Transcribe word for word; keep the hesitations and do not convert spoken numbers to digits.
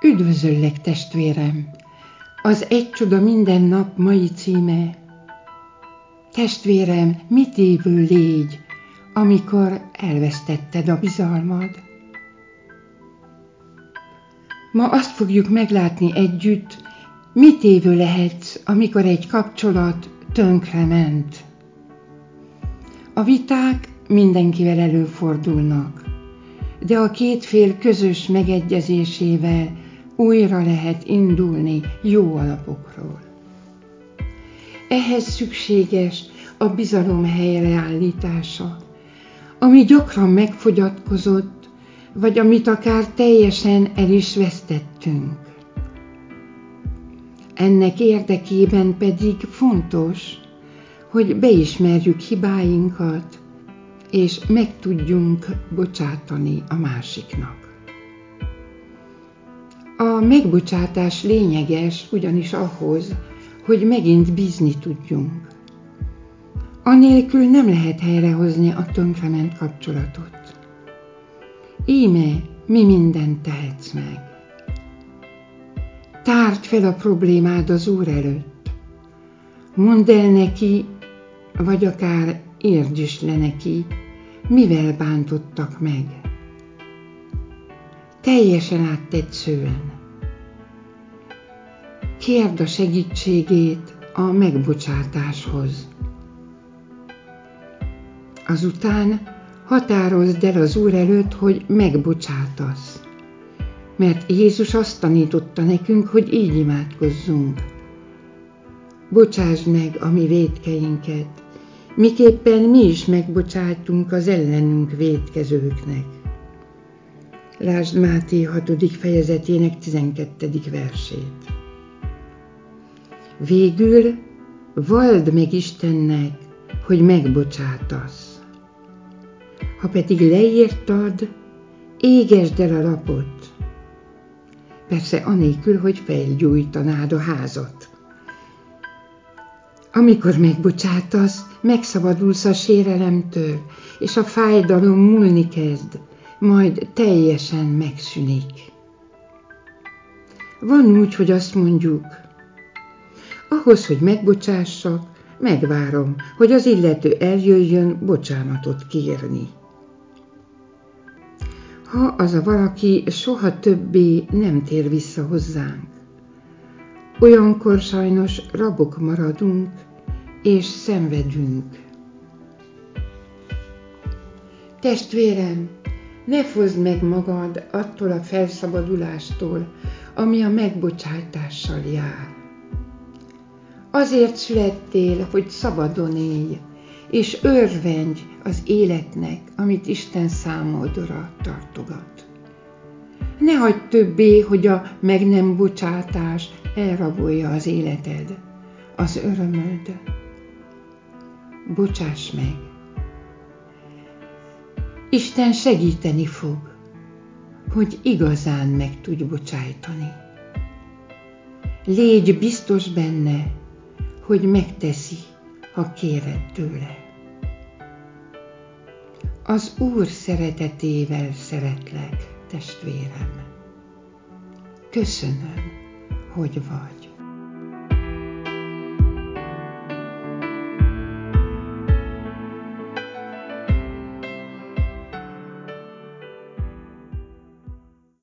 Üdvözöllek, testvérem! Az Egy csoda minden nap mai címe: Testvérem, mit évő légy, amikor elvesztetted a bizalmad? Ma azt fogjuk meglátni együtt, mit évő lehetsz, amikor egy kapcsolat tönkrement. A viták mindenkivel előfordulnak, de a két fél közös megegyezésével újra lehet indulni jó alapokról. Ehhez szükséges a bizalom helyreállítása, ami gyakran megfogyatkozott, vagy amit akár teljesen el is vesztettünk. Ennek érdekében pedig fontos, hogy beismerjük hibáinkat, és meg tudjunk bocsátani a másiknak. A megbocsátás lényeges ugyanis ahhoz, hogy megint bízni tudjunk. Anélkül nem lehet helyrehozni a tönkrement kapcsolatot. Íme mi mindent tehetsz meg. Tárd fel a problémád az Úr előtt. Mondd el neki, vagy akár értsd is le neki, mivel bántottak meg. Teljesen áttetszően. Kérd a segítségét a megbocsátáshoz. Azután határozd el az Úr előtt, hogy megbocsátasz, mert Jézus azt tanította nekünk, hogy így imádkozzunk. Bocsásd meg a mi vétkeinket, miképpen mi is megbocsájtunk az ellenünk vétkezőknek. Lásd Máté hatodik fejezetének tizenkettedik versét. Végül valld meg Istennek, hogy megbocsátasz. Ha pedig leírtad, égesd el a lapot. Persze anélkül, hogy felgyújtanád a házat. Amikor megbocsátasz, megszabadulsz a sérelemtől, és a fájdalom múlni kezd, majd teljesen megszűnik. Van úgy, hogy azt mondjuk, ahhoz, hogy megbocsássak, megvárom, hogy az illető eljöjjön bocsánatot kérni. Ha az a valaki soha többé nem tér vissza hozzánk, olyankor sajnos rabok maradunk és szenvedünk. Testvérem, ne foszd meg magad attól a felszabadulástól, ami a megbocsátással jár. Azért születtél, hogy szabadon élj, és örvendj az életnek, amit Isten számodra tartogat. Ne hagyd többé, hogy a meg nem bocsátás elrabolja az életed, az örömöd. Bocsáss meg! Isten segíteni fog, hogy igazán meg tudj bocsájtani. Légy biztos benne, hogy megteszi, ha kéred tőle. Az Úr szeretetével szeretlek, testvérem. Köszönöm, hogy vagy.